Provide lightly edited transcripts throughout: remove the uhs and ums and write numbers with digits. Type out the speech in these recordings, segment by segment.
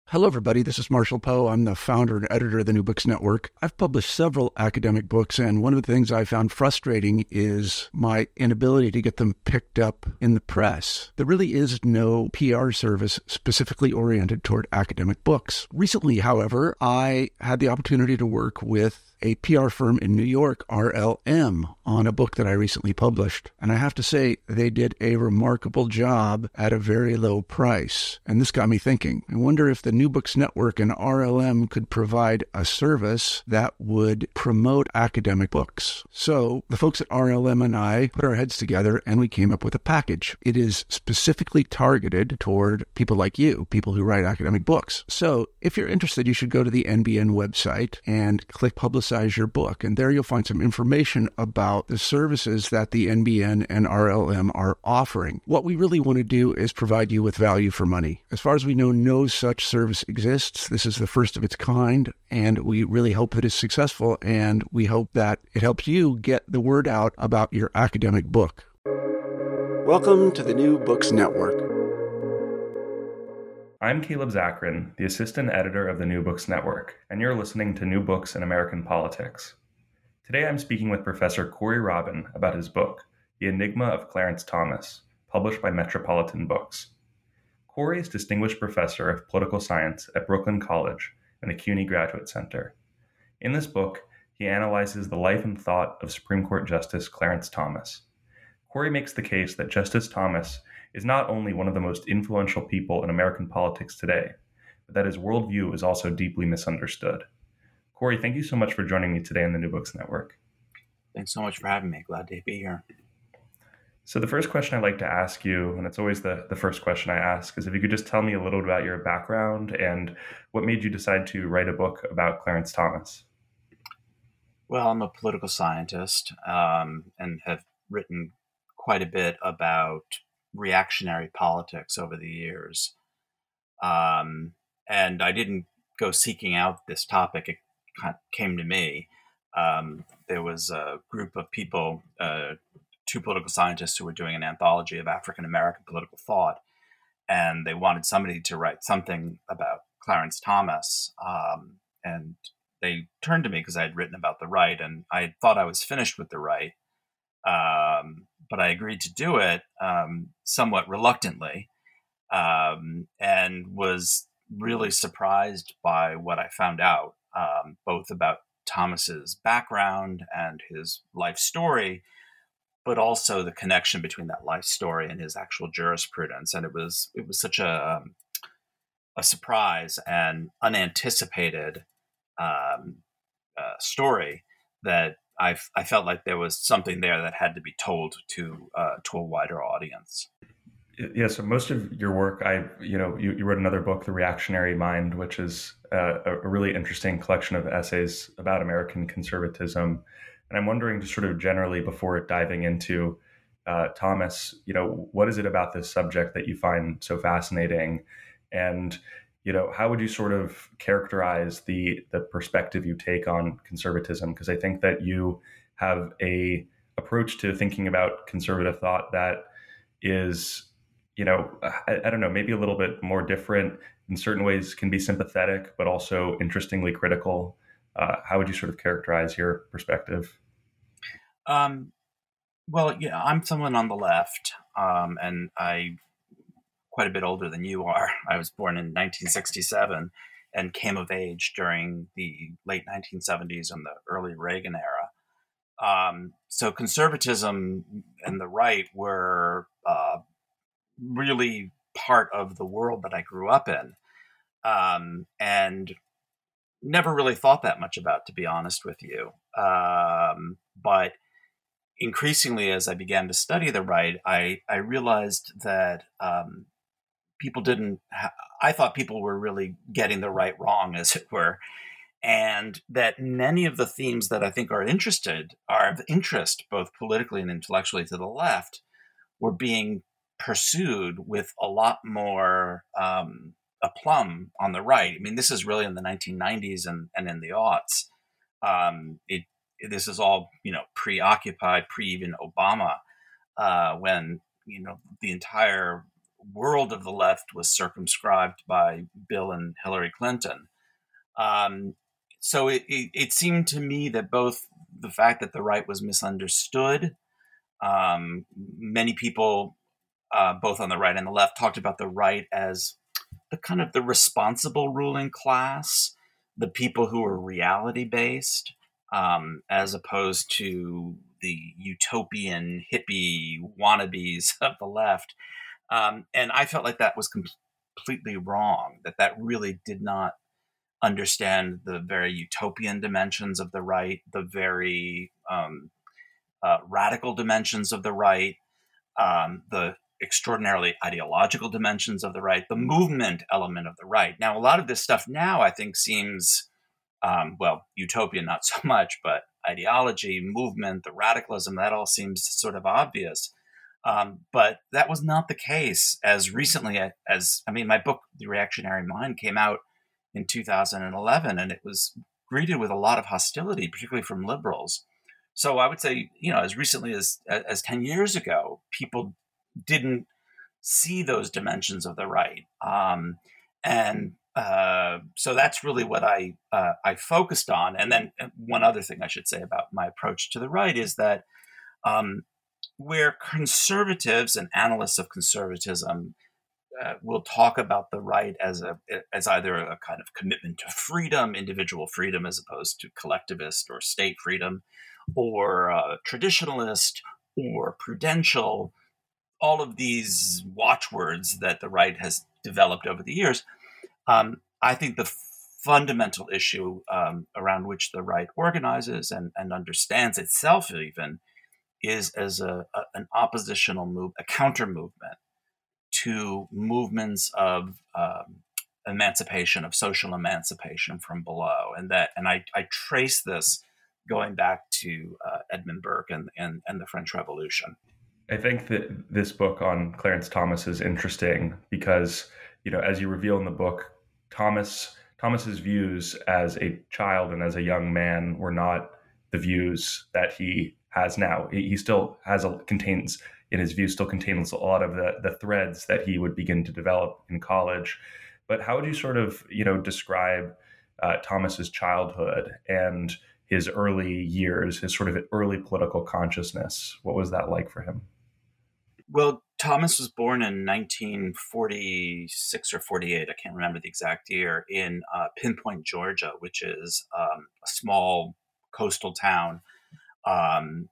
Hello, everybody. This is Marshall Poe. I'm the founder and editor of the New Books Network. I've published several academic books, and one of the things I found frustrating is my inability to get them picked up in the press. There really is no PR service specifically oriented toward academic books. Recently, however, I had the opportunity to work with a PR firm in New York, RLM, on a book that I recently published. And I have to say, they did a remarkable job at a very low price. And this got me thinking. I wonder if the New Books Network and RLM could provide a service that would promote academic books. So the folks at RLM and I put our heads together and we came up with a package. It is specifically targeted toward people like you, people who write academic books. So if you're interested, you should go to the NBN website and click Publicize Your Book. And there you'll find some information about the services that the NBN and RLM are offering. What we really want to do is provide you with value for money. As far as we know, no such service exists. This is the first of its kind, and we really hope that it's successful, and we hope that it helps you get the word out about your academic book. Welcome to the New Books Network. I'm Caleb Zakarin, the assistant editor of the New Books Network, and you're listening to New Books in American Politics. Today I'm speaking with Professor Corey Robin about his book, The Enigma of Clarence Thomas, published by Metropolitan Books. Corey is Distinguished Professor of Political Science at Brooklyn College and the CUNY Graduate Center. In this book, he analyzes the life and thought of Supreme Court Justice Clarence Thomas. Corey makes the case that Justice Thomas is not only one of the most influential people in American politics today, but that his worldview is also deeply misunderstood. Corey, thank you so much for joining me today on the New Books Network. Thanks so much for having me. Glad to be here. So the first question I'd like to ask you, and it's always the first question I ask, is if you could just tell me a little about your background and what made you decide to write a book about Clarence Thomas. Well, I'm a political scientist and have written quite a bit about reactionary politics over the years. And I didn't go seeking out this topic. It kind of came to me. There was a group of people, two political scientists who were doing an anthology of African-American political thought, and they wanted somebody to write something about Clarence Thomas. And they turned to me because I had written about the right, and I thought I was finished with the right. But I agreed to do it somewhat reluctantly, and was really surprised by what I found out, both about Thomas's background and his life story, but also the connection between that life story and his actual jurisprudence. And it was such a surprise and unanticipated story that I felt like there was something there that had to be told to a wider audience. Yeah, so most of your work, you wrote another book, The Reactionary Mind, which is a really interesting collection of essays about American conservatism. And I'm wondering, just sort of generally, before diving into Thomas, what is it about this subject that you find so fascinating? And how would you sort of characterize the perspective you take on conservatism? Because I think that you have a approach to thinking about conservative thought that is, I don't know, maybe a little bit more different. In certain ways can be sympathetic, but also interestingly critical. How would you sort of characterize your perspective? Well, yeah, I'm someone on the left, and I quite a bit older than you are. I was born in 1967 and came of age during the late 1970s and the early Reagan era. So conservatism and the right were really part of the world that I grew up in, and never really thought that much about, to be honest with you. But increasingly, as I began to study the right, I realized that people didn't. I thought people were really getting the right wrong, as it were, and that many of the themes that I think are of interest, both politically and intellectually, to the left, were being pursued with a lot more aplomb on the right. I mean, this is really in the 1990s and in the aughts. This is all preoccupied, pre even Obama, when the entire world of the left was circumscribed by Bill and Hillary Clinton. So it seemed to me that both the fact that the right was misunderstood, many people, both on the right and the left, talked about the right as the kind of the responsible ruling class, the people who are reality based, as opposed to the utopian hippie wannabes of the left. And I felt like that was completely wrong, that really did not understand the very utopian dimensions of the right, the very radical dimensions of the right, the extraordinarily ideological dimensions of the right, the movement element of the right. Now, a lot of this stuff now I think seems, utopian, not so much, but ideology, movement, the radicalism, that all seems sort of obvious. But that was not the case as recently my book, The Reactionary Mind, came out in 2011, and it was greeted with a lot of hostility, particularly from liberals. So I would say, as recently as 10 years ago, people didn't see those dimensions of the right. So that's really what I focused on. And then one other thing I should say about my approach to the right is that where conservatives and analysts of conservatism will talk about the right as either a kind of commitment to freedom, individual freedom, as opposed to collectivist or state freedom, or traditionalist or prudential, all of these watchwords that the right has developed over the years. I think the fundamental issue around which the right organizes and understands itself even is as an oppositional move, a counter movement to movements of emancipation, of social emancipation from below. And I trace this going back to Edmund Burke and the French Revolution. I think that this book on Clarence Thomas is interesting because, as you reveal in the book, Thomas's views as a child and as a young man were not the views that he has now. He still contains a lot of the threads that he would begin to develop in college. But how would you sort of, describe Thomas's childhood and his early years, his sort of early political consciousness? What was that like for him? Well, Thomas was born in 1946 or 48, I can't remember the exact year, in Pinpoint, Georgia, which is a small coastal town along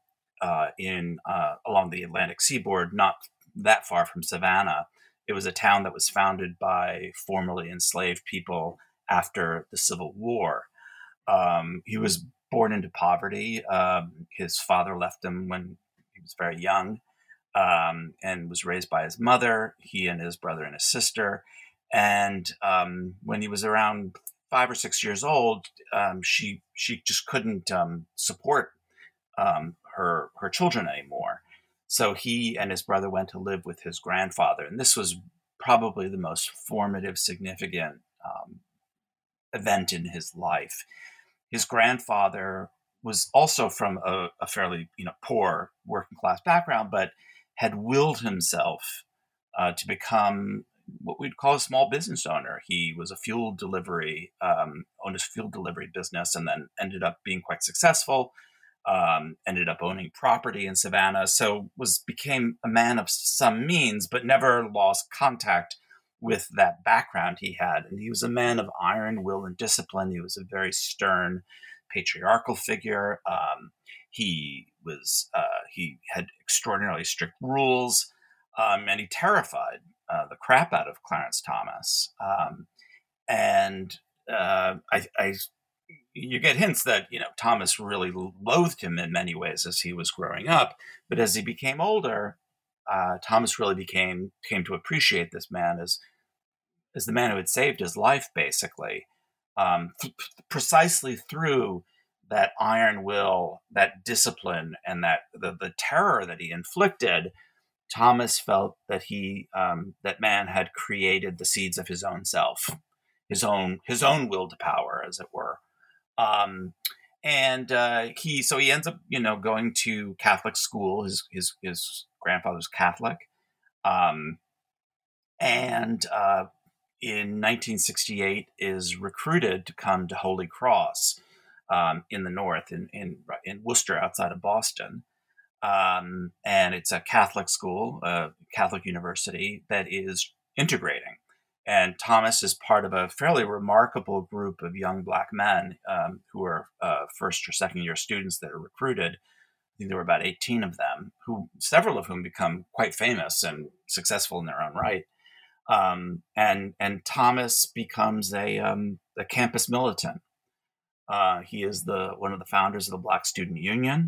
the Atlantic seaboard, not that far from Savannah. It was a town that was founded by formerly enslaved people after the Civil War. He was born into poverty. His father left him when he was very young. And was raised by his mother, he and his brother and his sister. And when he was around 5 or 6 years old, she just couldn't support her children anymore. So he and his brother went to live with his grandfather. And this was probably the most formative, significant event in his life. His grandfather was also from a fairly poor working class background, but had willed himself to become what we'd call a small business owner. He was a fuel delivery, owned a fuel delivery business, and then ended up being quite successful. Ended up owning property in Savannah, so became a man of some means, but never lost contact with that background he had. And he was a man of iron will and discipline. He was a very stern, patriarchal figure. He had extraordinarily strict rules, and he terrified the crap out of Clarence Thomas. You get hints that Thomas really loathed him in many ways as he was growing up, but as he became older, Thomas really came to appreciate this man as the man who had saved his life, basically, precisely through that iron will, that discipline, and that the terror that he inflicted. Thomas felt that that man had created the seeds of his own self, his own will to power, as it were. He ends up going to Catholic school. His grandfather's Catholic, and in 1968 is recruited to come to Holy Cross in the north, in Worcester, outside of Boston. And it's a Catholic school, a Catholic university that is integrating. And Thomas is part of a fairly remarkable group of young Black men who are first or second year students that are recruited. I think there were about 18 of them, who several of whom become quite famous and successful in their own right. And Thomas becomes a campus militant. He is one of the founders of the Black Student Union,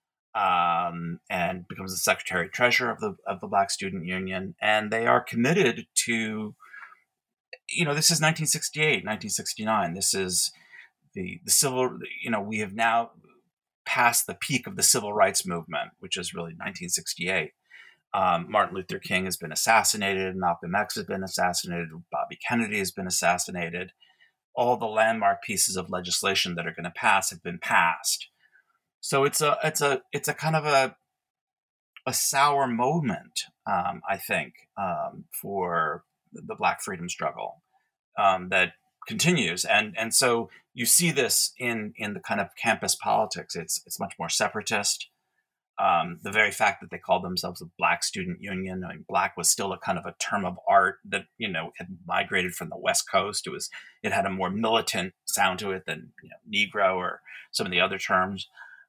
and becomes the secretary treasurer of the Black Student Union. And they are committed to, this is 1968, 1969. This is the civil, we have now passed the peak of the civil rights movement, which is really 1968. Martin Luther King has been assassinated. Malcolm X has been assassinated. Bobby Kennedy has been assassinated. All the landmark pieces of legislation that are going to pass have been passed. So it's a kind of a sour moment, I think, for the Black freedom struggle that continues, and so you see this in the kind of campus politics. It's much more separatist. The very fact that they called themselves a Black Student Union, I mean, Black was still a kind of a term of art that had migrated from the West Coast. It had a more militant sound to it than Negro or some of the other terms.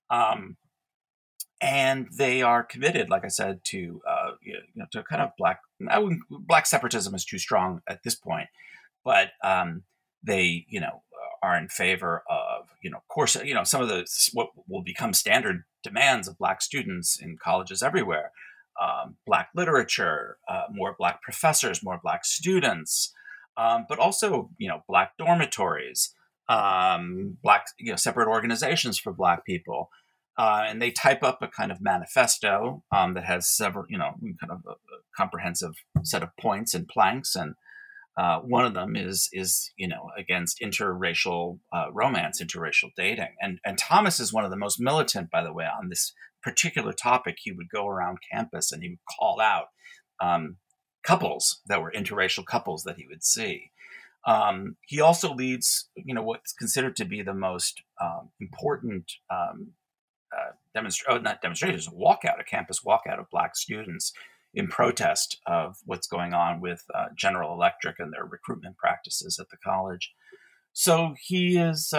And they are committed, like I said, to to kind of Black separatism is too strong at this point, but they are in favor of of course some of the what will become standard demands of Black students in colleges everywhere: Black literature, more Black professors, more Black students, but also Black dormitories, Black separate organizations for Black people. And they type up a kind of manifesto that has several, kind of a comprehensive set of points and planks. And one of them is against interracial romance, interracial dating. And Thomas is one of the most militant, by the way, on this particular topic. He would go around campus and he would call out couples that were interracial couples that he would see. He also leads, what's considered to be the most important a campus walkout of Black students in protest of what's going on with General Electric and their recruitment practices at the college. So he is,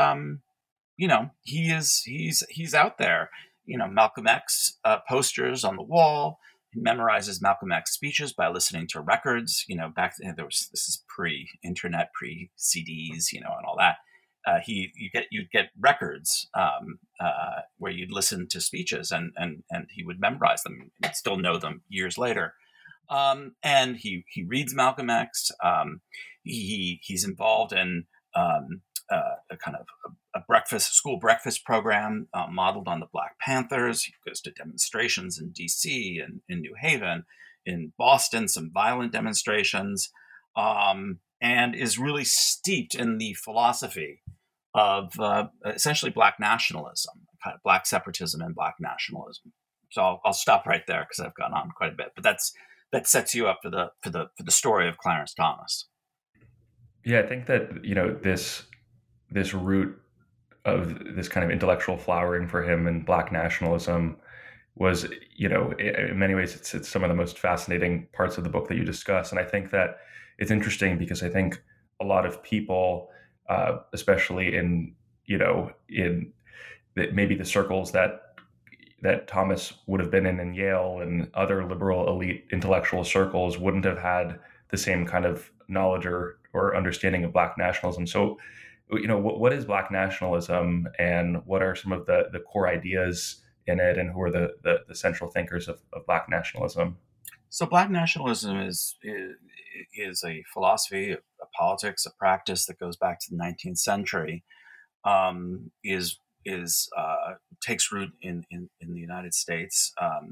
he's out there. Malcolm X posters on the wall. He memorizes Malcolm X speeches by listening to records. Back then this is pre-internet, pre-CDs, and all that. You'd get records where you'd listen to speeches and he would memorize them and still know them years later. And he reads Malcolm X. He's involved in a kind of a school breakfast program modeled on the Black Panthers. He goes to demonstrations in D.C. and in New Haven, in Boston, some violent demonstrations, and is really steeped in the philosophy of essentially Black nationalism, kind of Black separatism and Black nationalism. So I'll stop right there because I've gone on quite a bit. But that sets you up for the story of Clarence Thomas. Yeah, I think that this root of this kind of intellectual flowering for him and Black nationalism was, in many ways, it's some of the most fascinating parts of the book that you discuss. And I think that it's interesting because I think a lot of people, especially in maybe the circles that Thomas would have been in Yale and other liberal elite intellectual circles, wouldn't have had the same kind of knowledge or understanding of Black nationalism. So, what is Black nationalism, and what are some of the core ideas in it, and who are the central thinkers of Black nationalism? So Black nationalism is a philosophy, a politics, a practice that goes back to the 19th century. Takes root in the United States.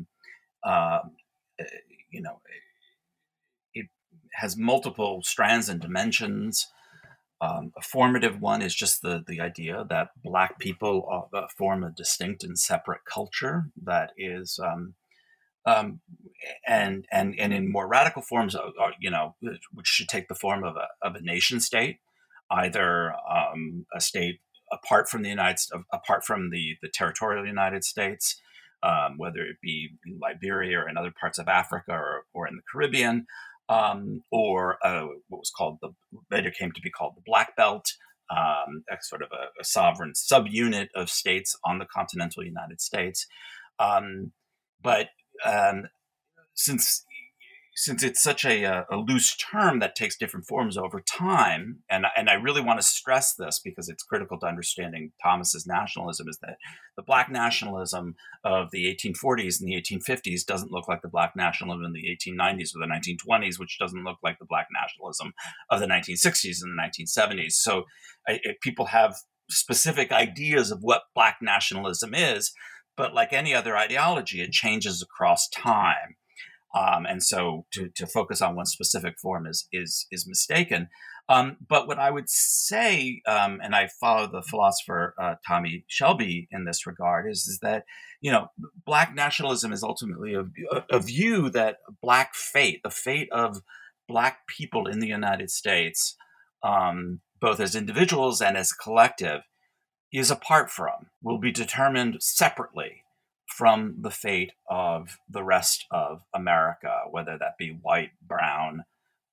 It has multiple strands and dimensions. A formative one is just the idea that Black people form a distinct and separate culture that is and in more radical forms, which should take the form of a nation state, either a state apart from the territorial United States, whether it be Liberia or in other parts of Africa or in the Caribbean, or what was called later came to be called the Black Belt, sort of a sovereign subunit of states on the continental United States. But since it's such a loose term that takes different forms over time, and I really want to stress this because it's critical to understanding Thomas's nationalism, is that the Black nationalism of the 1840s and the 1850s doesn't look like the Black nationalism in the 1890s or the 1920s, which doesn't look like the Black nationalism of the 1960s and the 1970s. So people have specific ideas of what Black nationalism is, but like any other ideology, it changes across time. And so to focus on one specific form is mistaken. But what I would say, and I follow the philosopher Tommy Shelby in this regard, is that, Black nationalism is ultimately a view that Black fate, the fate of Black people in the United States, both as individuals and as a collective, is apart from, will be determined separately from the fate of the rest of America, whether that be white, brown,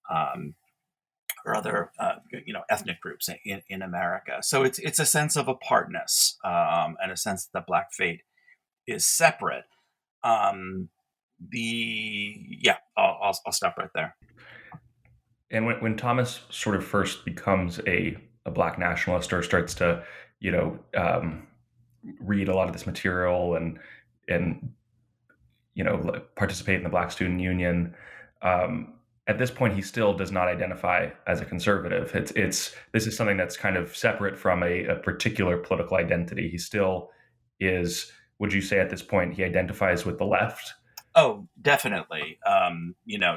or other ethnic groups in America. So it's a sense of apartness, and a sense that Black fate is separate. I'll stop right there. And when Thomas sort of first becomes a Black nationalist, or starts to read a lot of this material and participate in the Black Student Union, at this point he still does not identify as a conservative. This is something that's kind of separate from a particular political identity. He still is. Would you say at this point he identifies with the left? Oh, definitely. And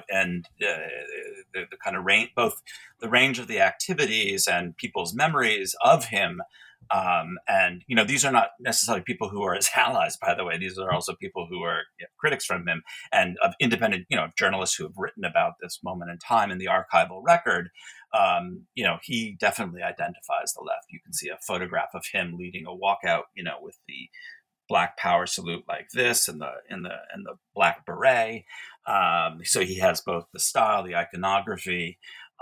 the kind of range, both the range of the activities and people's memories of him. And these are not necessarily people who are his allies, by the way. These are also people who are critics from him, and of independent, journalists who have written about this moment in time in the archival record. He definitely identifies the left. You can see a photograph of him leading a walkout, with the Black Power salute like this, and the black beret. So he has both the style, the iconography,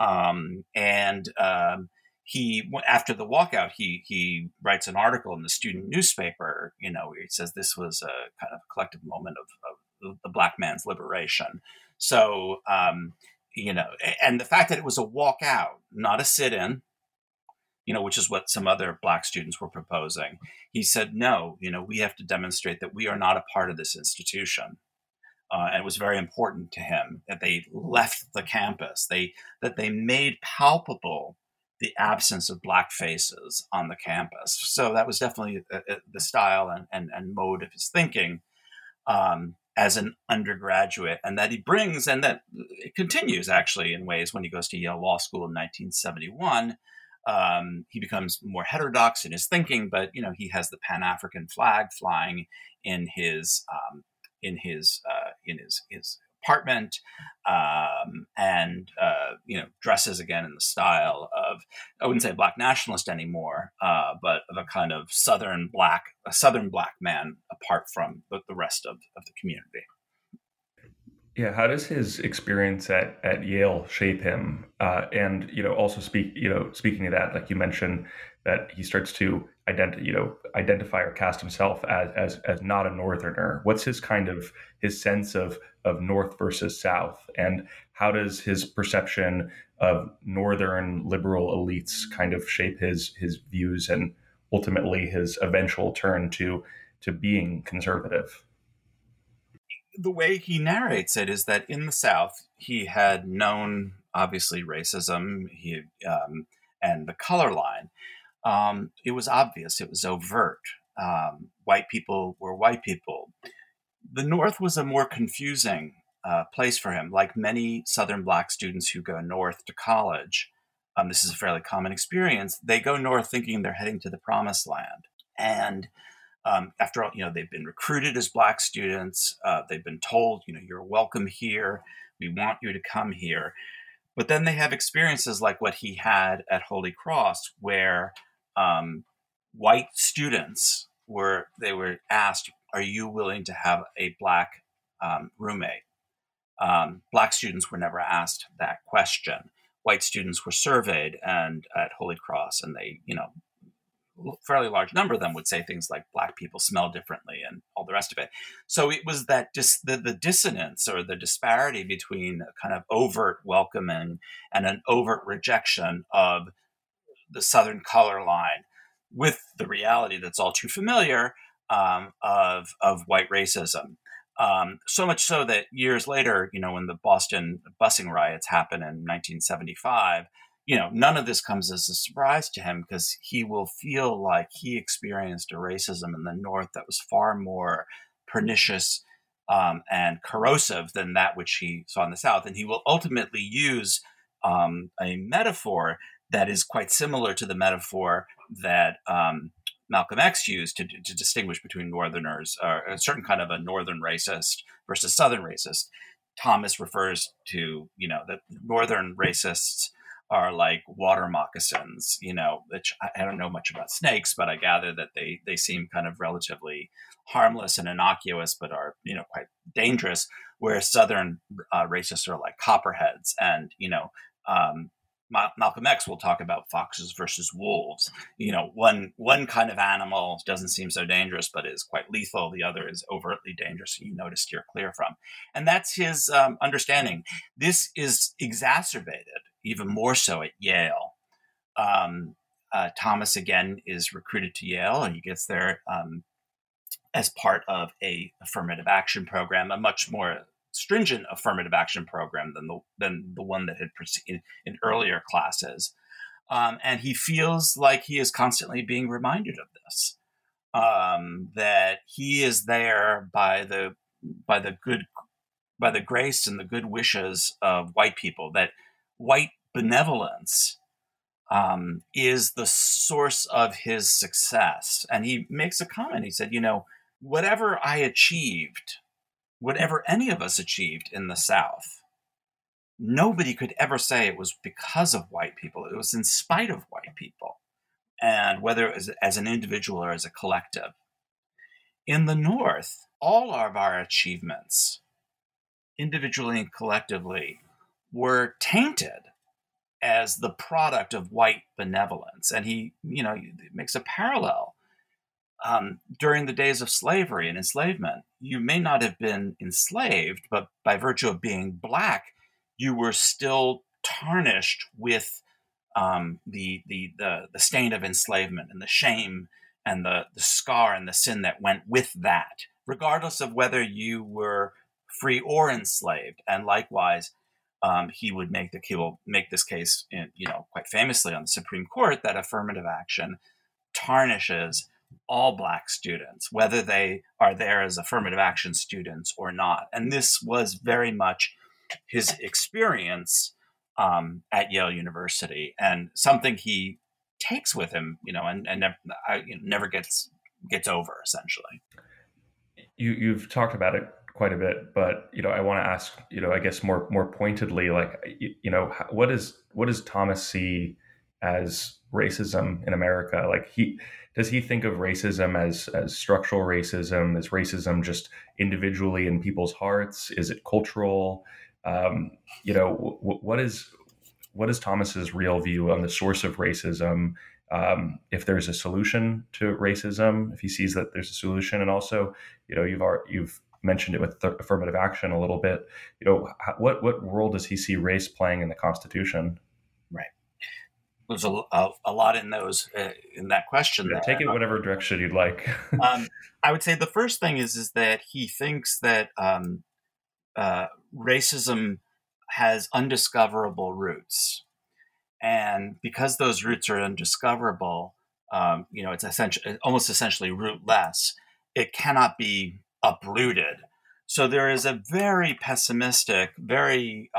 he, after the walkout, he writes an article in the student newspaper, where he says this was a kind of collective moment of the Black man's liberation. So, and the fact that it was a walkout, not a sit-in, which is what some other Black students were proposing. He said, no, we have to demonstrate that we are not a part of this institution. And it was very important to him that they left the campus, that they made palpable the absence of Black faces on the campus. So that was definitely the style and mode of his thinking as an undergraduate, and that he brings, and that it continues actually in ways when he goes to Yale Law School in 1971. He becomes more heterodox in his thinking, but he has the Pan-African flag flying in his apartment, and dresses again in the style of, I wouldn't say Black nationalist anymore, but of a kind of Southern Black man apart from the rest of the community. Yeah, how does his experience at Yale shape him? And also speaking of that, like you mentioned, that he starts to identify or cast himself as not a Northerner. What's his sense of North versus South, and how does his perception of Northern liberal elites kind of shape his views and ultimately his eventual turn to being conservative? The way he narrates it is that in the South, he had known, obviously, racism, and the color line. It was obvious. It was overt. White people were white people. The North was a more confusing place for him. Like many Southern Black students who go north to college, this is a fairly common experience. They go north thinking they're heading to the promised land. And After all, they've been recruited as Black students. They've been told, you're welcome here. We want you to come here. But then they have experiences like what he had at Holy Cross, where white students were asked, "Are you willing to have a Black roommate?" Black students were never asked that question. White students were surveyed, and at Holy Cross, and they, fairly large number of them would say things like Black people smell differently and all the rest of it. So it was that the dissonance or the disparity between a kind of overt welcoming and an overt rejection of the Southern color line with the reality that's all too familiar of white racism. So much so that years later, when the Boston busing riots happened in 1975, none of this comes as a surprise to him, because he will feel like he experienced a racism in the North that was far more pernicious and corrosive than that which he saw in the South. And he will ultimately use a metaphor that is quite similar to the metaphor that Malcolm X used to distinguish between Northerners, or a certain kind of a Northern racist versus Southern racist. Thomas refers to, that Northern racists are like water moccasins, which I don't know much about snakes, but I gather that they seem kind of relatively harmless and innocuous, but are, quite dangerous, whereas Southern racists are like copperheads. And, Malcolm X will talk about foxes versus wolves. One kind of animal doesn't seem so dangerous, but is quite lethal. The other is overtly dangerous, and you know to steer clear from. And that's his understanding. This is exacerbated even more so at Yale. Thomas, again, is recruited to Yale, and he gets there as part of a affirmative action program, a much more stringent affirmative action program than the one that had preceded in earlier classes. And he feels like he is constantly being reminded of this, that he is there by the grace and the good wishes of white people, that white benevolence is the source of his success. And he makes a comment. He said, whatever I achieved, whatever any of us achieved in the South, nobody could ever say it was because of white people. It was in spite of white people, and whether it was as an individual or as a collective. In the North, all of our achievements, individually and collectively, were tainted as the product of white benevolence. And he, makes a parallel. During the days of slavery and enslavement, you may not have been enslaved, but by virtue of being Black, you were still tarnished with the stain of enslavement and the shame and the scar and the sin that went with that, regardless of whether you were free or enslaved. And likewise, he will make this case, quite famously on the Supreme Court, that affirmative action tarnishes all Black students, whether they are there as affirmative action students or not. And this was very much his experience at Yale University, and something he takes with him, and never gets over, essentially. You've talked about it quite a bit, but I want to ask, I guess more pointedly, like, what does Thomas see as racism in America? Like, does he think of racism as structural racism? Is racism just individually in people's hearts? Is it cultural? What is Thomas's real view on the source of racism? If there's a solution to racism, if he sees that there's a solution, and also, you've mentioned it with affirmative action a little bit. What role does he see race playing in the Constitution? Right. There's a lot in that question. Yeah, take it whatever direction you'd like. I would say the first thing is that he thinks that racism has undiscoverable roots, and because those roots are undiscoverable, it's almost essentially rootless. It cannot be uprooted. So there is a very pessimistic, very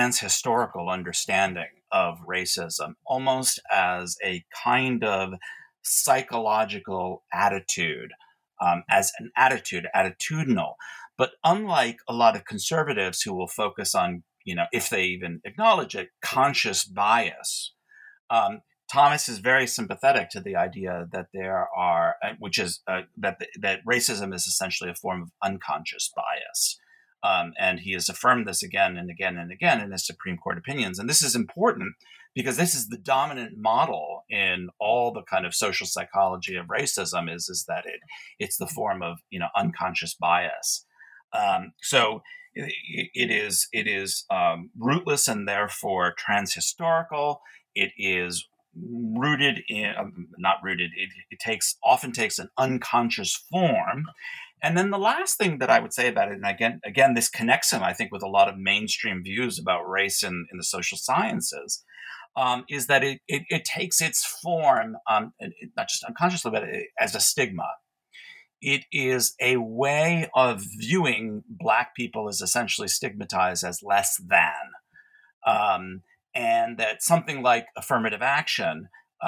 transhistorical understanding of racism, almost as a kind of psychological attitude, as an attitude, attitudinal. But unlike a lot of conservatives who will focus on, if they even acknowledge it, conscious bias, Thomas is very sympathetic to the idea that there are, which is that racism is essentially a form of unconscious bias. And he has affirmed this again and again and again in his Supreme Court opinions. And this is important because this is the dominant model in all the kind of social psychology of racism is that it's the form of, unconscious bias. So it is rootless and therefore transhistorical. It is rooted in, not rooted, it often takes an unconscious form. And then the last thing that I would say about it, and again, this connects him, I think, with a lot of mainstream views about race in the social sciences, is that it takes its form, not just unconsciously, but as a stigma. It is a way of viewing Black people as essentially stigmatized as less than. And that something like affirmative action,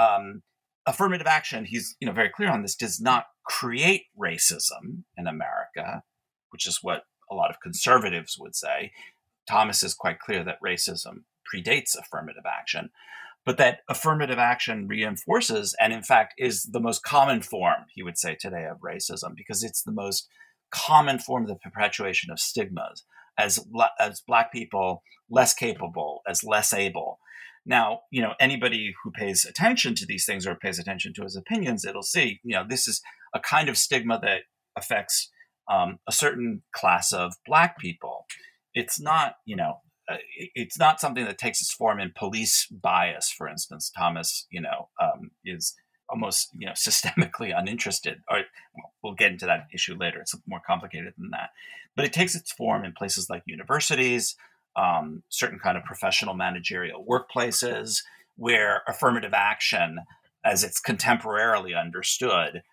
he's very clear on this, does not create racism in America, which is what a lot of conservatives would say. Thomas is quite clear that racism predates affirmative action, but that affirmative action reinforces and, in fact, is the most common form, he would say today, of racism, because it's the most common form of the perpetuation of stigmas as Black people less capable, as less able. Now, anybody who pays attention to these things or pays attention to his opinions, it'll see, this is a kind of stigma that affects a certain class of Black people. It's not, it's not something that takes its form in police bias, for instance. Thomas, is almost, systemically uninterested. Or we'll get into that issue later. It's more complicated than that. But it takes its form in places like universities, certain kind of professional managerial workplaces, where affirmative action, as it's contemporarily understood,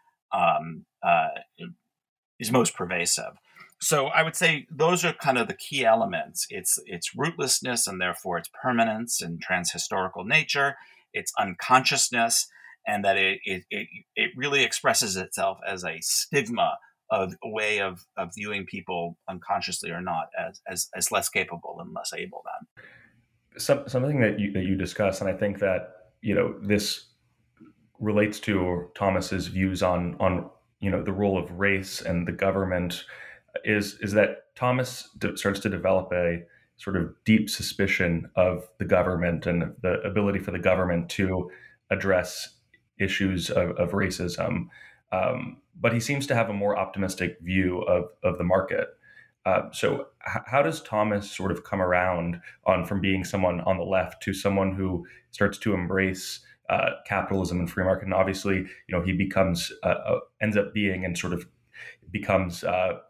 is most pervasive. So I would say those are kind of the key elements. It's rootlessness and therefore its permanence and transhistorical nature, its unconsciousness, and that it really expresses itself as a stigma of a way of viewing people unconsciously or not as less capable and less able than. Something that you discuss, and I think that this relates to Thomas's views on the role of race and the government, is that Thomas starts to develop a sort of deep suspicion of the government and the ability for the government to address issues of racism. But he seems to have a more optimistic view of the market. So how does Thomas sort of come around from being someone on the left to someone who starts to embrace capitalism and free market? And obviously, he becomes ends up being and sort of becomes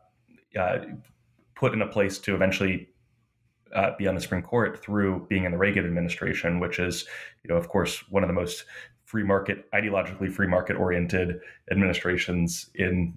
put in a place to eventually be on the Supreme Court through being in the Reagan administration, which is, of course, one of the most ideologically free market oriented administrations in,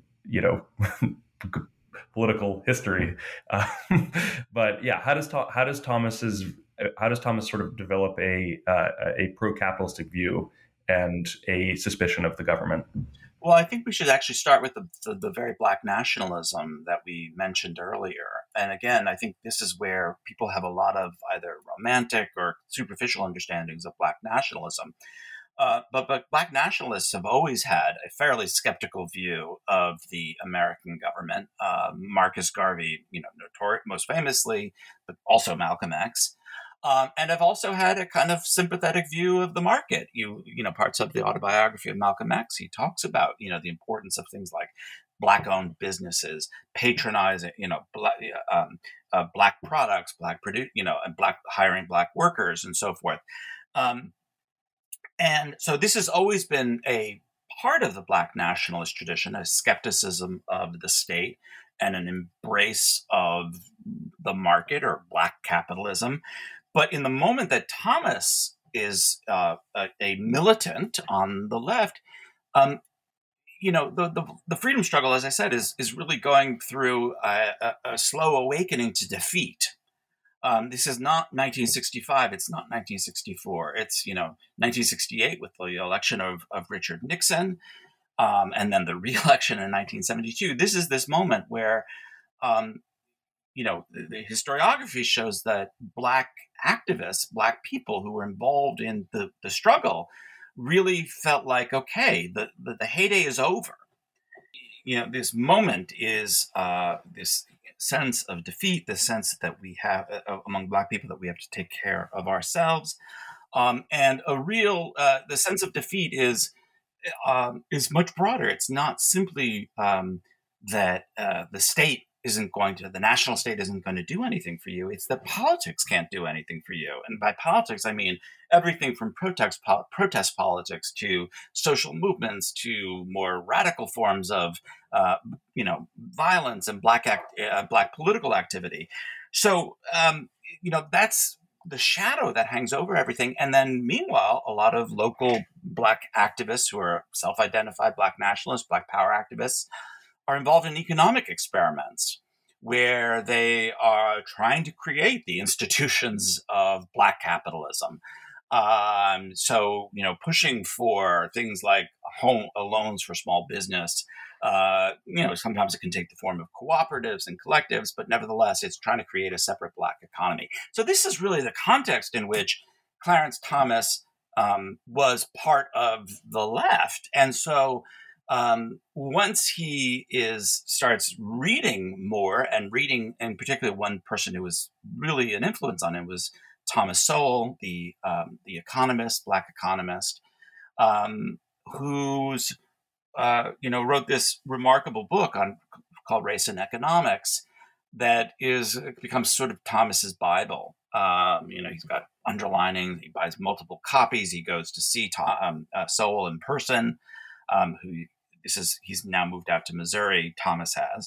political history. But yeah, how does Thomas sort of develop a pro-capitalistic view and a suspicion of the government? Well, I think we should actually start with the very Black nationalism that we mentioned earlier. And again, I think this is where people have a lot of either romantic or superficial understandings of Black nationalism. But Black nationalists have always had a fairly skeptical view of the American government. Marcus Garvey, most famously, but also Malcolm X. And I've also had a kind of sympathetic view of the market. Parts of the autobiography of Malcolm X, he talks about, the importance of things like Black-owned businesses, patronizing, Black products, and hiring Black workers, and so forth. And so this has always been a part of the Black nationalist tradition, a skepticism of the state and an embrace of the market or Black capitalism. But in the moment that Thomas is a militant on the left, the freedom struggle, as I said, is really going through a slow awakening to defeat. This is not 1965. It's not 1964. It's 1968 with the election of Richard Nixon, and then the re-election in 1972. This is this moment where, the historiography shows that Black activists, Black people who were involved in the struggle, really felt like, okay, the heyday is over. This moment is this sense of defeat, the sense that we have among Black people that we have to take care of ourselves, and the sense of defeat is much broader. It's not simply that the national state isn't going to do anything for you. It's that politics can't do anything for you. And by politics, I mean everything from protest politics to social movements to more radical forms of, violence and black political activity. So, that's the shadow that hangs over everything. And then meanwhile, a lot of local Black activists who are self-identified Black nationalists, Black power activists, are involved in economic experiments where they are trying to create the institutions of Black capitalism. Pushing for things like home loans for small business. Sometimes it can take the form of cooperatives and collectives, but nevertheless, it's trying to create a separate Black economy. So this is really the context in which Clarence Thomas was part of the left. And so once he starts reading more and particularly one person who was really an influence on him was Thomas Sowell, the economist, Black economist, who's wrote this remarkable book called Race and Economics that becomes sort of Thomas's Bible. He's got underlining. He buys multiple copies. He goes to see Sowell in person. He's now moved out to Missouri. Thomas has,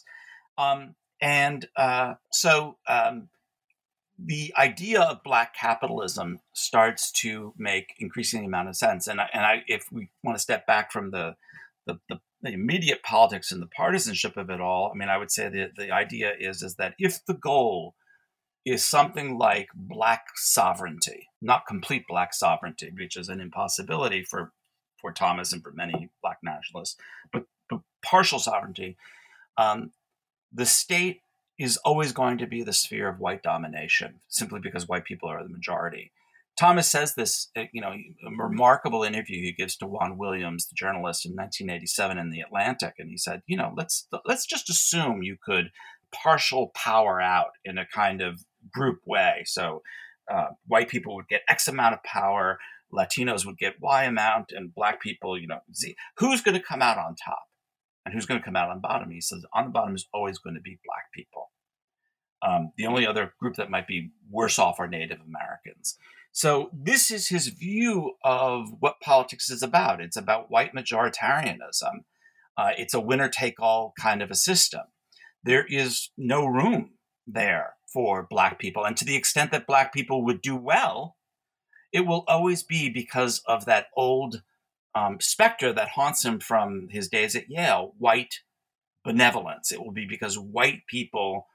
the idea of Black capitalism starts to make increasing amount of sense. And if we want to step back from the immediate politics and the partisanship of it all, I mean, I would say the idea is that if the goal is something like Black sovereignty, not complete Black sovereignty, which is an impossibility for Thomas and for many Black nationalists, but partial sovereignty, the state is always going to be the sphere of white domination, simply because white people are the majority. Thomas says this, a remarkable interview he gives to Juan Williams, the journalist, in 1987 in The Atlantic. And he said, let's just assume you could partial power out in a kind of group way. So white people would get X amount of power, Latinos would get Y amount, and Black people, Z. Who's going to come out on top? And who's going to come out on bottom? He says, on the bottom is always going to be Black people. The only other group that might be worse off are Native Americans. So this is his view of what politics is about. It's about white majoritarianism. It's a winner-take-all kind of a system. There is no room there for Black people. And to the extent that Black people would do well, it will always be because of that old specter that haunts him from his days at Yale, white benevolence. It will be because white people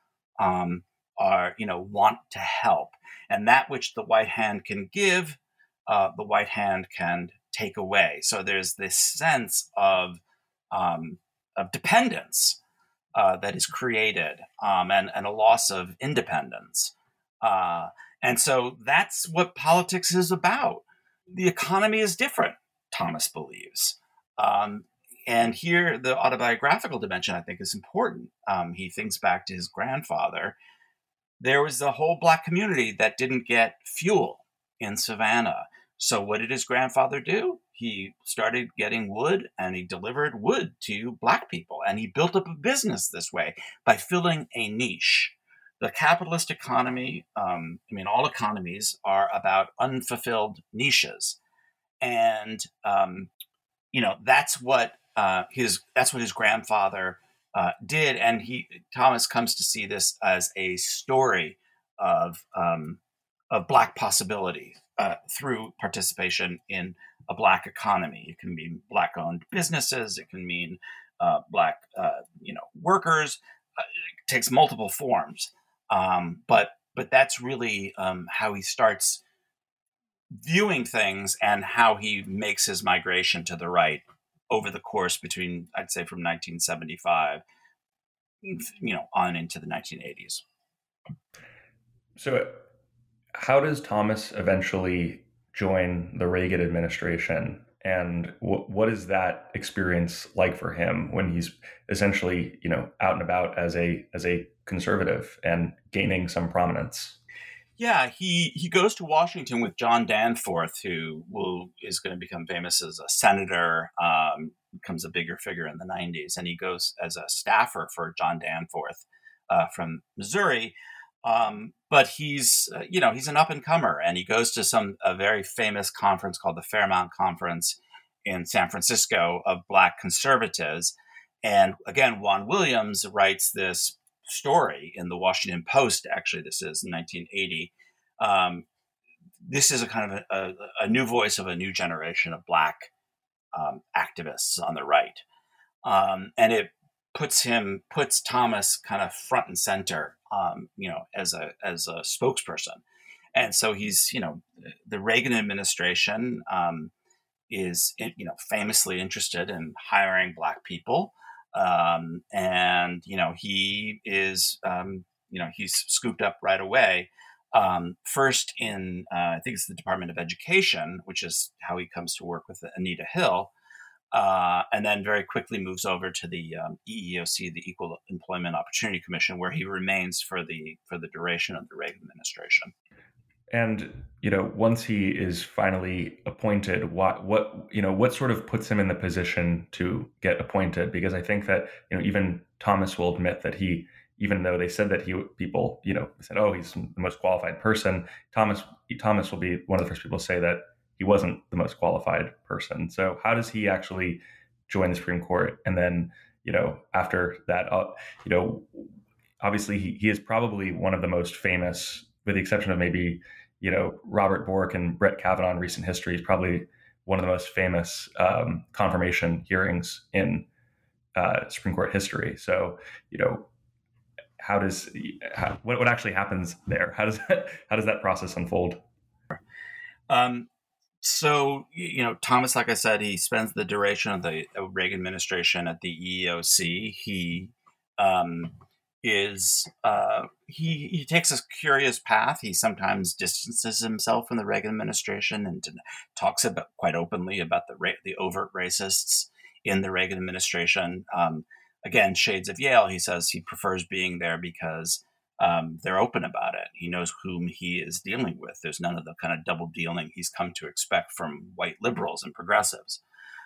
want to help. And that which the white hand can give, the white hand can take away. So there's this sense of dependence that is created, and a loss of independence. And so that's what politics is about. The economy is different, Thomas believes. And here, the autobiographical dimension, I think, is important. He thinks back to his grandfather. There was the whole Black community that didn't get fuel in Savannah. So what did his grandfather do? He started getting wood, and he delivered wood to Black people. And he built up a business this way by filling a niche. The capitalist economy, all economies are about unfulfilled niches. And, that's what his grandfather did. And Thomas comes to see this as a story of Black possibility through participation in a Black economy. It can mean Black-owned businesses. It can mean Black, workers. It takes multiple forms. But but that's really how he starts viewing things and how he makes his migration to the right over the course between, I'd say, from 1975, on into the 1980s. So, how does Thomas eventually join the Reagan administration, and what is that experience like for him when he's essentially, out and about as a conservative and gaining some prominence? Yeah, he goes to Washington with John Danforth, who is going to become famous as a senator, becomes a bigger figure in the 90s, and he goes as a staffer for John Danforth from Missouri. But he's an up and comer, and he goes to a very famous conference called the Fairmount Conference in San Francisco of Black conservatives. And again, Juan Williams writes this story in the Washington Post. Actually, this is 1980. This is a kind of a new voice of a new generation of Black activists on the right, and it puts Thomas kind of front and center, as a spokesperson. And so he's, the Reagan administration is, famously interested in hiring Black people. And, he is, he's scooped up right away. First in, I think it's the Department of Education, which is how he comes to work with Anita Hill. And then very quickly moves over to the EEOC, the Equal Employment Opportunity Commission, where he remains for the duration of the Reagan administration. And once he is finally appointed, what sort of puts him in the position to get appointed? Because I think that even Thomas will admit that he, even though they said that people said, oh, he's the most qualified person, Thomas will be one of the first people to say that he wasn't the most qualified person. So how does he actually join the Supreme Court? And then after that, obviously he is probably one of the most famous, with the exception of maybe Robert Bork and Brett Kavanaugh in recent history, is probably one of the most famous confirmation hearings in Supreme Court history. So what actually happens there? How does that process unfold? So, Thomas, like I said, he spends the duration of the Reagan administration at the EEOC. He he takes a curious path. He sometimes distances himself from the Reagan administration and talks about quite openly about the overt racists in the Reagan administration. Again, shades of Yale. He says he prefers being there because they're open about it. He knows whom he is dealing with. There's none of the kind of double dealing he's come to expect from white liberals and progressives.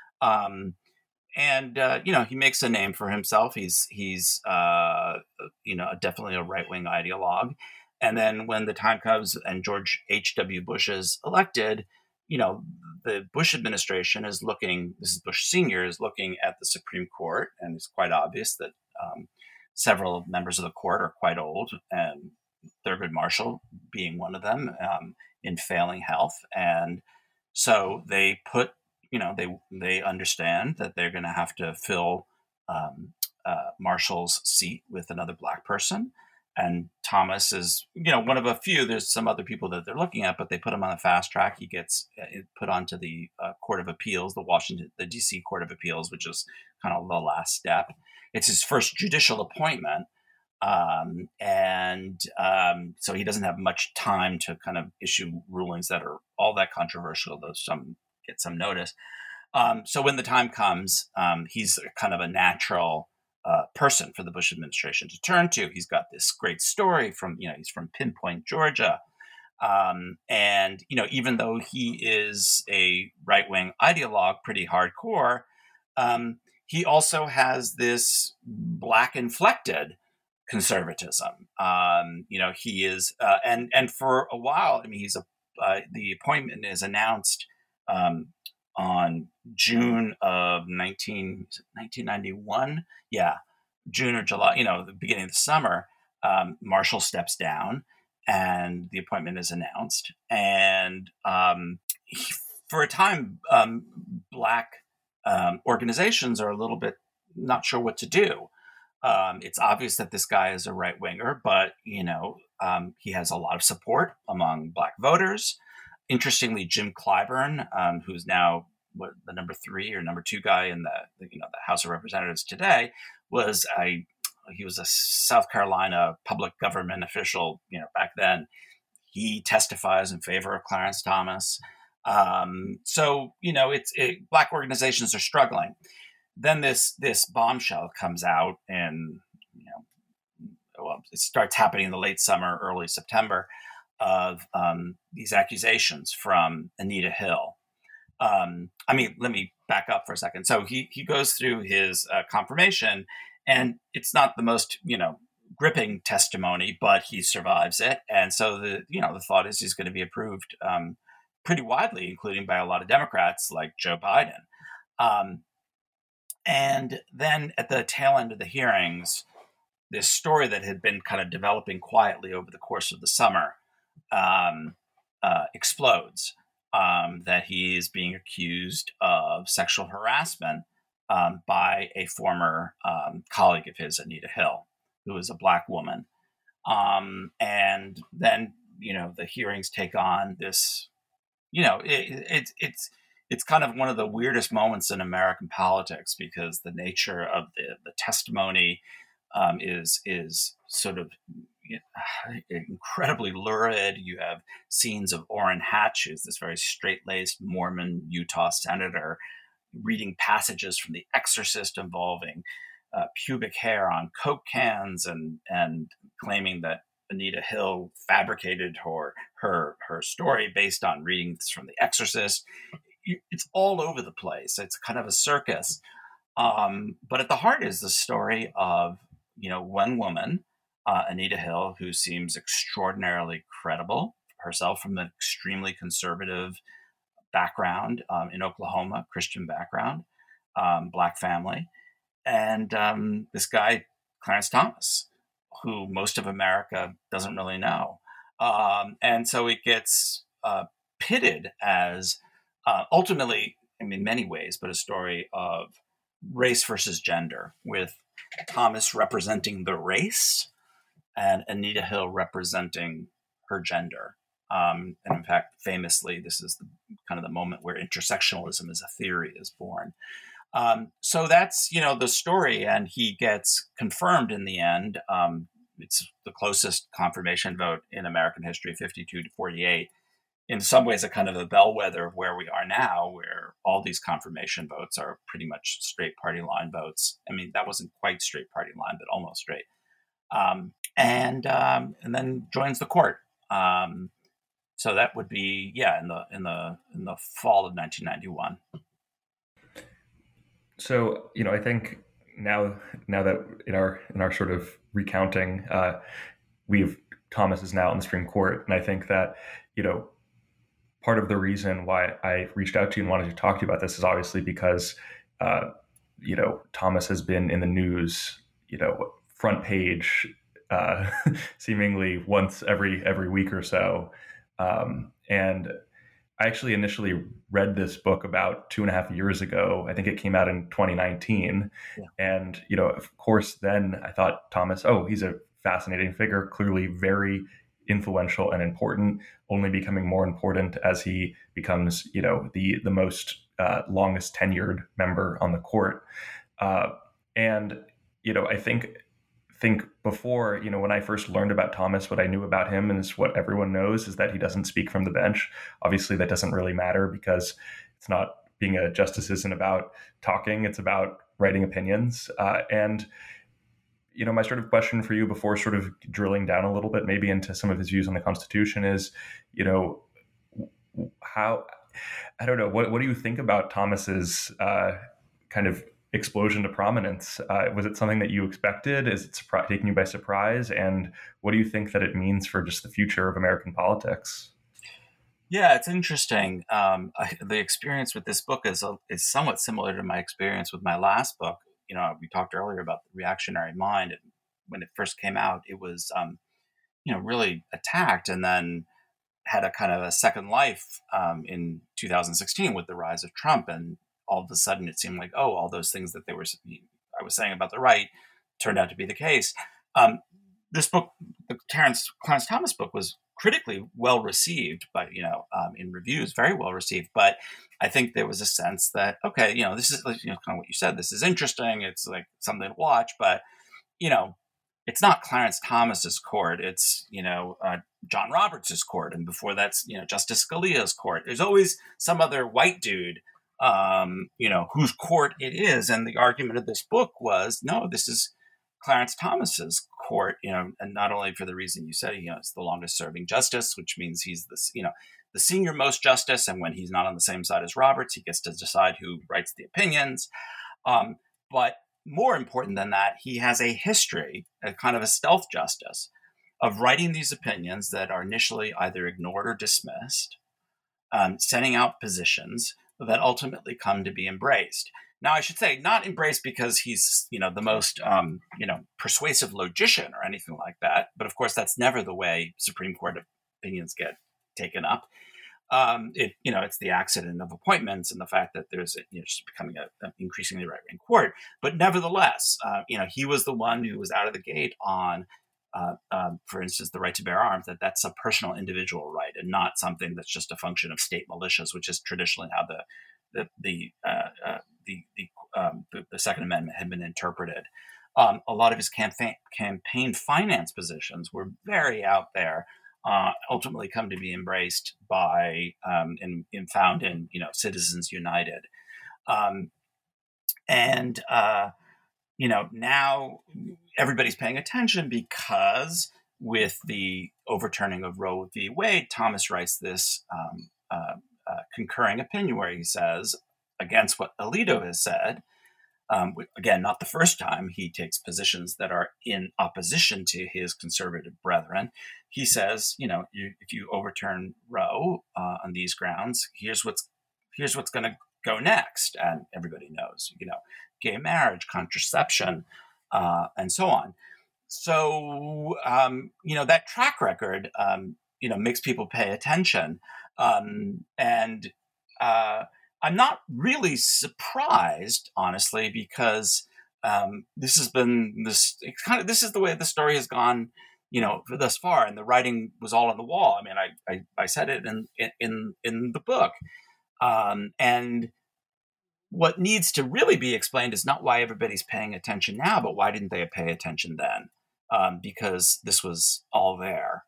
He makes a name for himself. He's definitely a right-wing ideologue. And then when the time comes and George H.W. Bush is elected, the Bush administration is looking, this is Bush Sr., is looking at the Supreme Court, and it's quite obvious that several members of the court are quite old, and Thurgood Marshall being one of them, in failing health. And so they they understand that they're going to have to fill Marshall's seat with another Black person. And Thomas is, one of a few. There's some other people that they're looking at, but they put him on the fast track. He gets put onto the Court of Appeals, the D.C. Court of Appeals, which is kind of the last step. It's his first judicial appointment. So he doesn't have much time to kind of issue rulings that are all that controversial, though some get some notice. So when the time comes, he's kind of a natural person for the Bush administration to turn to. He's got this great story from, he's from Pinpoint, Georgia. Even though he is a right-wing ideologue, pretty hardcore, he also has this Black inflected conservatism. He is, and for a while, the appointment is announced on June of 1991. Yeah, June or July, the beginning of the summer. Marshall steps down and the appointment is announced. And for a time, Black organizations are a little bit not sure what to do. It's obvious that this guy is a right winger, but he has a lot of support among Black voters. Interestingly, Jim Clyburn, who's now the number 3 or number 2 guy in the House of Representatives today, he was a South Carolina public government official, back then. He testifies in favor of Clarence Thomas. Black organizations are struggling. Then this bombshell comes out, and it starts happening in the late summer, early September, of these accusations from Anita Hill. Let me back up for a second. So he goes through his confirmation, and it's not the most gripping testimony, but he survives it, and so the thought is he's going to be approved pretty widely, including by a lot of Democrats like Joe Biden. And then at the tail end of the hearings, this story that had been kind of developing quietly over the course of the summer explodes, that he is being accused of sexual harassment by a former colleague of his, Anita Hill, who is a Black woman. And then, the hearings take on this, it's kind of one of the weirdest moments in American politics, because the nature of the testimony is sort of incredibly lurid. You have scenes of Orrin Hatch, who's this very straight-laced Mormon Utah senator, reading passages from The Exorcist involving pubic hair on Coke cans, and claiming that Anita Hill fabricated her story based on readings from The Exorcist. It's all over the place. It's kind of a circus. But at the heart is the story of, one woman, Anita Hill, who seems extraordinarily credible herself, from an extremely conservative background in Oklahoma, Christian background, Black family. And this guy, Clarence Thomas, who most of America doesn't really know. And so it gets pitted as ultimately, in many ways, but a story of race versus gender, with Thomas representing the race and Anita Hill representing her gender. And in fact, famously, this is kind of the moment where intersectionalism as a theory is born. So that's, the story, and he gets confirmed in the end. It's the closest confirmation vote in American history, 52-48. In some ways, a kind of a bellwether of where we are now, where all these confirmation votes are pretty much straight party line votes. That wasn't quite straight party line, but almost straight. And then joins the court. So that would be, in the fall of 1991. So, I think now that in our sort of recounting, Thomas is now in the Supreme Court, and I think that part of the reason why I reached out to you and wanted to talk to you about this is obviously because Thomas has been in the news, front page, seemingly once every week or so, and I actually initially read this book about 2.5 years ago. I think it came out in 2019. Yeah. And, of course, then I thought Thomas, he's a fascinating figure, clearly very influential and important, only becoming more important as he becomes, the most longest tenured member on the court. And, I think before, when I first learned about Thomas, what I knew about him, and is what everyone knows, is that he doesn't speak from the bench. Obviously, that doesn't really matter, because it's not, being a justice isn't about talking, it's about writing opinions. And my sort of question for you, before sort of drilling down a little bit maybe into some of his views on the Constitution, is, how, I don't know, what do you think about Thomas's kind of explosion to prominence? Was it something that you expected? Is it taking you by surprise? And what do you think that it means for just the future of American politics? Yeah, it's interesting. The experience with this book is somewhat similar to my experience with my last book. We talked earlier about The Reactionary Mind, and when it first came out, it was, really attacked, and then had a kind of a second life in 2016 with the rise of Trump. And all of a sudden it seemed like, all those things that I was saying about the right turned out to be the case. Um, this book, the Clarence Thomas book, was critically well received by, in reviews, very well received. But I think there was a sense that, okay, this is, kind of what you said, this is interesting. It's like something to watch, but, it's not Clarence Thomas's court. It's, John Roberts's court. And before that's, Justice Scalia's court. There's always some other white dude, whose court it is. And the argument of this book was, no, this is Clarence Thomas's court, and not only for the reason you said, it's the longest serving justice, which means he's the senior most justice. And when he's not on the same side as Roberts, he gets to decide who writes the opinions. But more important than that, he has a history, a kind of a stealth justice, of writing these opinions that are initially either ignored or dismissed, setting out positions that ultimately come to be embraced. Now, I should say, not embraced because he's, the most, persuasive logician or anything like that. But of course, that's never the way Supreme Court opinions get taken up. It's the accident of appointments and the fact that there's just becoming an increasingly right-wing court. But nevertheless, he was the one who was out of the gate on, for instance, the right to bear arms. That's a personal, individual right, and not something that's just a function of state militias, which is traditionally how the Second Amendment had been interpreted. A lot of his campaign finance positions were very out there. Ultimately come to be embraced by and found in Citizens United, now everybody's paying attention because with the overturning of Roe v. Wade, Thomas writes this concurring opinion where he says, against what Alito has said. Again, not the first time he takes positions that are in opposition to his conservative brethren. He says, if you overturn Roe on these grounds, here's what's going to go next, and everybody knows, gay marriage, contraception, and so on. So, that track record, makes people pay attention, and I'm not really surprised, honestly, because this is the way the story has gone, thus far, and the writing was all on the wall. I mean, I said it in the book, and what needs to really be explained is not why everybody's paying attention now, but why didn't they pay attention then? Because this was all there,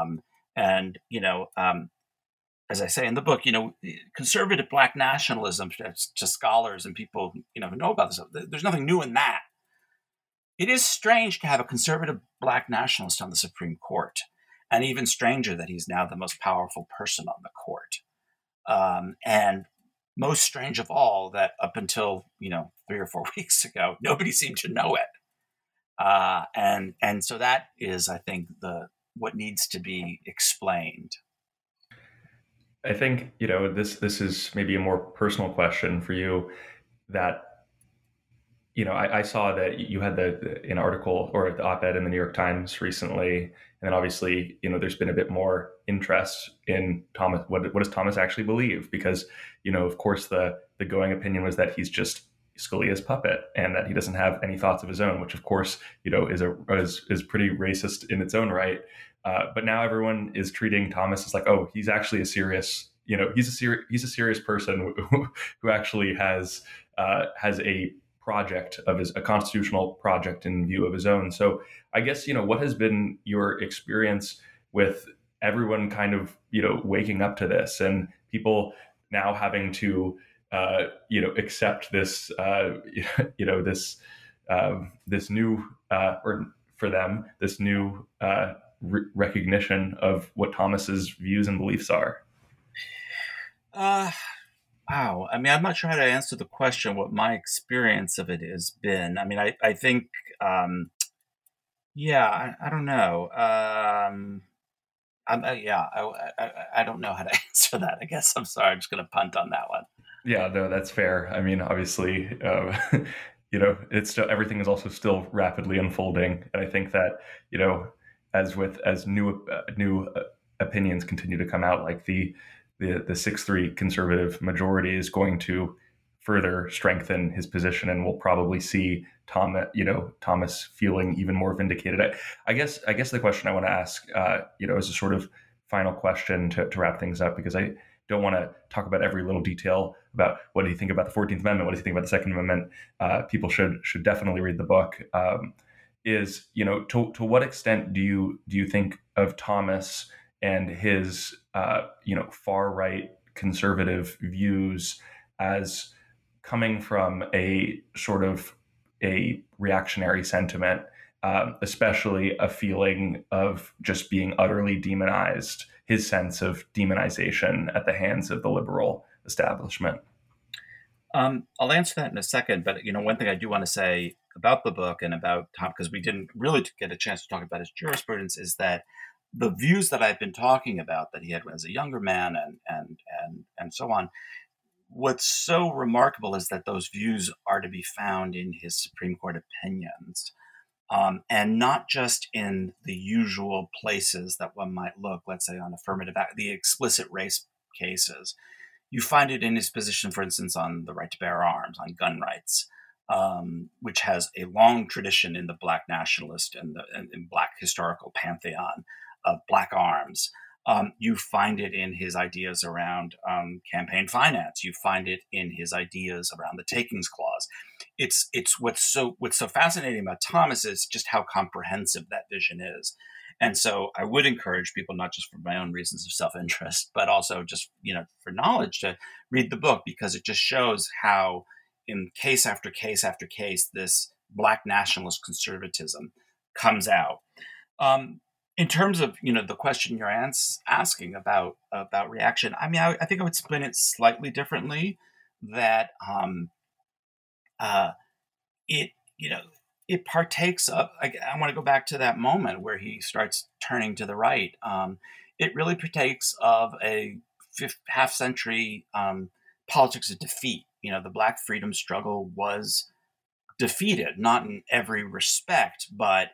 as I say in the book, conservative Black nationalism to scholars and people, who know about this, there's nothing new in that. It is strange to have a conservative Black nationalist on the Supreme Court, and even stranger that he's now the most powerful person on the court. And most strange of all, that up until, 3 or 4 weeks ago, nobody seemed to know it. And so that is, I think, what needs to be explained. I think, this is maybe a more personal question for you that, I saw that you had an article or the op-ed in the New York Times recently. And then obviously, there's been a bit more interest in Thomas. What does Thomas actually believe? Because, of course, the going opinion was that he's just Scalia's puppet and that he doesn't have any thoughts of his own, which of course, is pretty racist in its own right. But now everyone is treating Thomas as like, oh, he's actually a serious, he's a serious person who actually has a project of a constitutional project in view of his own. So I guess, what has been your experience with everyone kind of, waking up to this and people now having to, accept this, this new, or for them, this new recognition of what Thomas's views and beliefs are? Wow. I mean, I'm not sure how to answer the question, what my experience of it has been. I mean, I think, I don't know. I don't know how to answer that. I guess I'm sorry. I'm just going to punt on that one. Yeah, no, that's fair. I mean, obviously, it's still, everything is also still rapidly unfolding. And I think that, as new opinions continue to come out, like the 6-3 conservative majority is going to further strengthen his position, and we'll probably see Thomas feeling even more vindicated. I guess the question I want to ask, as a sort of final question to wrap things up, because I don't want to talk about every little detail about what do you think about the 14th Amendment, what do you think about the Second Amendment. People should definitely read the book. To what extent do you think of Thomas and his far right conservative views as coming from a sort of a reactionary sentiment, especially a feeling of just being utterly demonized, his sense of demonization at the hands of the liberal establishment? I'll answer that in a second, but one thing I do want to say about the book and about Tom, because we didn't really get a chance to talk about his jurisprudence, is that the views that I've been talking about that he had as a younger man and so on, what's so remarkable is that those views are to be found in his Supreme Court opinions, and not just in the usual places that one might look, let's say on affirmative act, the explicit race cases. You find it in his position, for instance, on the right to bear arms, on gun rights, which has a long tradition in the Black nationalist and Black historical pantheon of Black arms. You find it in his ideas around campaign finance. You find it in his ideas around the Takings Clause. It's what's so fascinating about Thomas is just how comprehensive that vision is. And so I would encourage people, not just for my own reasons of self-interest, but also just, for knowledge, to read the book, because it just shows how in case after case after case, this Black nationalist conservatism comes out. In terms of, the question you're asking about reaction, I mean, I think I would spin it slightly differently, that it partakes of, I want to go back to that moment where he starts turning to the right. It really partakes of a half-century politics of defeat. The Black freedom struggle was defeated, not in every respect, but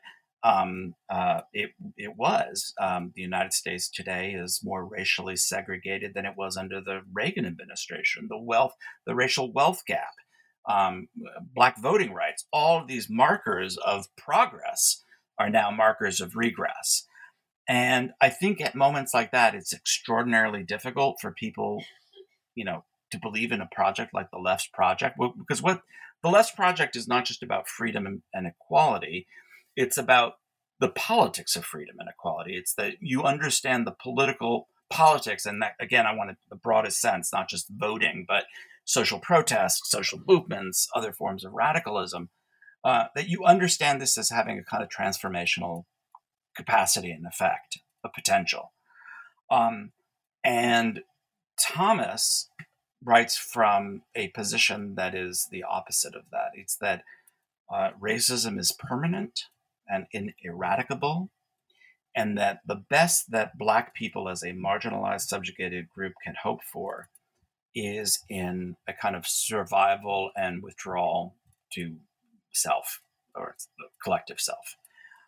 it was. The United States today is more racially segregated than it was under the Reagan administration. The racial wealth gap, Black voting rights, all of these markers of progress are now markers of regress. And I think at moments like that, it's extraordinarily difficult for people, to believe in a project like the Left's Project, because what the Left's Project is not just about freedom and equality. It's about the politics of freedom and equality. It's that you understand the political politics, and that, again, I want it the broadest sense, not just voting, but social protests, social movements, other forms of radicalism, that you understand this as having a kind of transformational capacity and effect, a potential. And Thomas writes from a position that is the opposite of that. It's that racism is permanent and ineradicable, and that the best that Black people as a marginalized, subjugated group can hope for is in a kind of survival and withdrawal to self, or the collective self.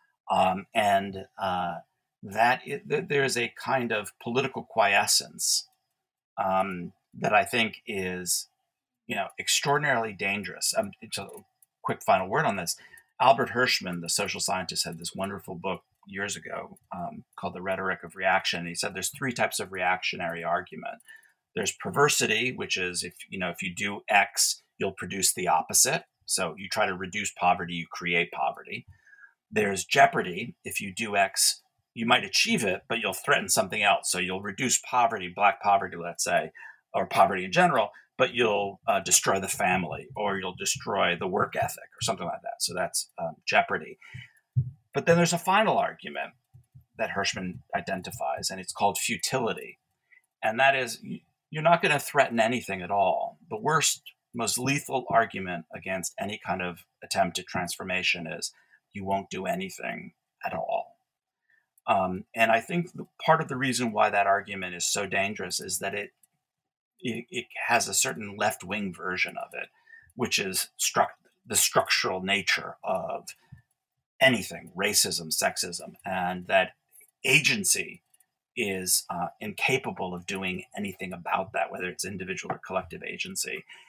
There is a kind of political quiescence that I think is, extraordinarily dangerous. It's a quick final word on this. Albert Hirschman, the social scientist, had this wonderful book years ago called The Rhetoric of Reaction. He said there's three types of reactionary argument. There's perversity, which is if you do X, you'll produce the opposite. So you try to reduce poverty, you create poverty. There's jeopardy. If you do X, you might achieve it, but you'll threaten something else. So you'll reduce poverty, Black poverty, let's say, or poverty in general, but you'll destroy the family, or you'll destroy the work ethic or something like that. So that's jeopardy. But then there's a final argument that Hirschman identifies, and it's called futility. And that is, you're not going to threaten anything at all. The worst, most lethal argument against any kind of attempt at transformation is you won't do anything at all. And I think part of the reason why that argument is so dangerous is that it has a certain left-wing version of it, which is the structural nature of anything, racism, sexism, and that agency is incapable of doing anything about that, whether it's individual or collective agency.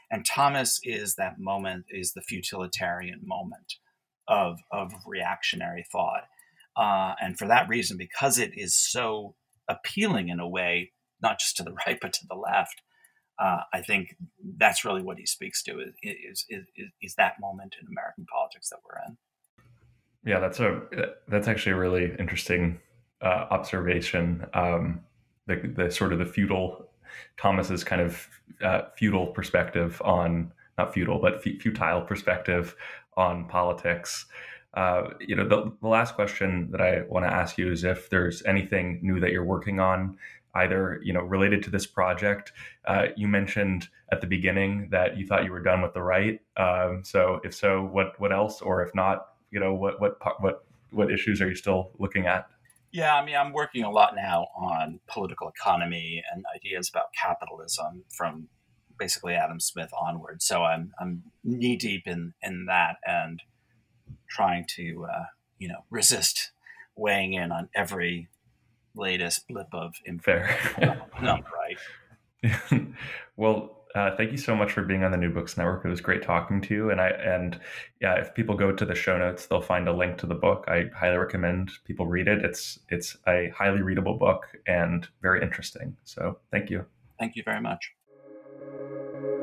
And Thomas is that moment, is the futilitarian moment of reactionary thought. And for that reason, because it is so appealing in a way, not just to the right, but to the left, I think that's really what he speaks to is that moment in American politics that we're in. Yeah, that's actually a really interesting observation. The sort of the feudal Thomas's kind of feudal perspective on not feudal but futile perspective on politics. The last question that I want to ask you is if there's anything new that you're working on, either related to this project. You mentioned at the beginning that you thought you were done with the right. So if so, what else? Or if not, what issues are you still looking at? Yeah, I mean, I'm working a lot now on political economy and ideas about capitalism from basically Adam Smith onward. So I'm knee deep in that and trying to resist weighing in on every latest blip of Fair. number, right? Well, thank you so much for being on the New Books Network. It was great talking to you. And yeah, if people go to the show notes, they'll find a link to the book. I highly recommend people read it. It's a highly readable book and very interesting. So thank you. Thank you very much.